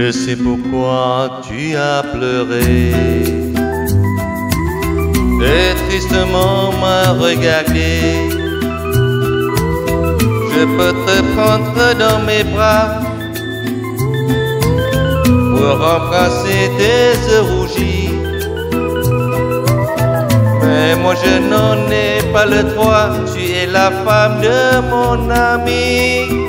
Je sais pourquoi tu as pleuré et tristement m'a regardé. Je peux te prendre dans mes bras pour embrasser tes yeux rougis. Mais moi je n'en ai pas le droit, tu es la femme de mon ami.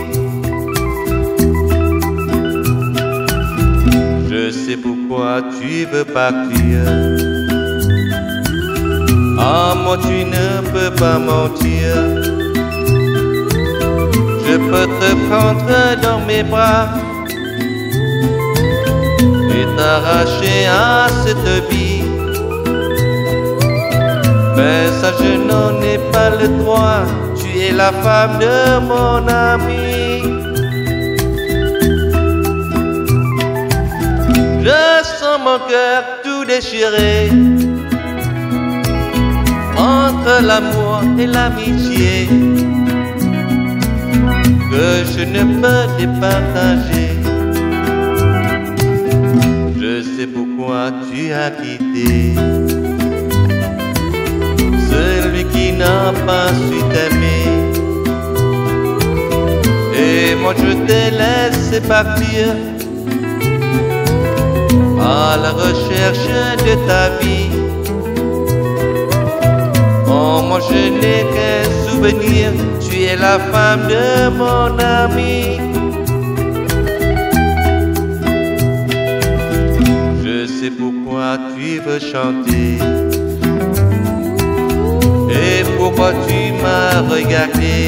Je sais pourquoi tu veux partir. Ah, moi tu ne peux pas mentir. Je peux te prendre dans mes bras et t'arracher à cette vie. Mais ça je n'en ai pas le droit, tu es la femme de mon ami. Je sens mon cœur tout déchiré entre l'amour et l'amitié que je ne peux départager. Je sais pourquoi tu as quitté celui qui n'a pas su t'aimer. Et moi je t'ai laissé partir à la recherche de ta vie. Oh, moi je n'ai qu'un souvenir, tu es la femme de mon ami. Je sais pourquoi tu veux chanter et pourquoi tu m'as regardé.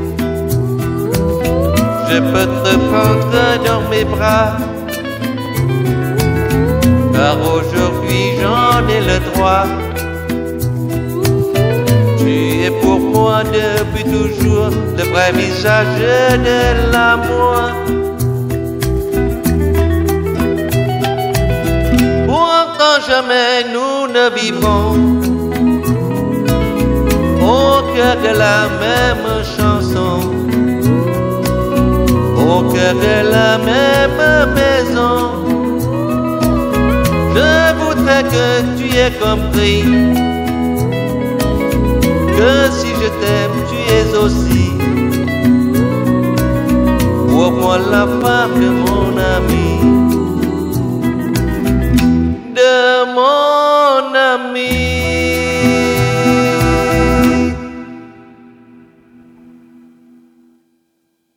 Je peux te prendre dans mes bras, car aujourd'hui j'en ai le droit. Tu es pour moi depuis toujours le vrai visage de l'amour. Pourtant jamais nous ne vivrons au cœur de la même chanson, au cœur de la même maison. Je voudrais que tu aies compris que si je t'aime, tu es aussi pour moi la femme de mon ami.